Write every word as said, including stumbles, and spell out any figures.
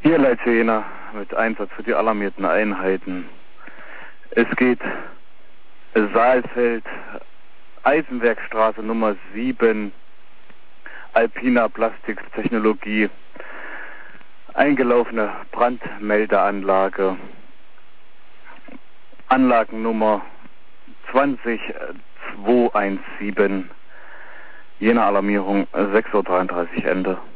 Hier Leitze Jena mit Einsatz für die alarmierten Einheiten. Es geht Saalfeld, Eisenwerkstraße Nummer sieben, Alpina Plastiktechnologie, eingelaufene Brandmeldeanlage, Anlagennummer zwanzig zweihundertsiebzehn, Jena Alarmierung sechs Uhr dreiunddreißig Ende.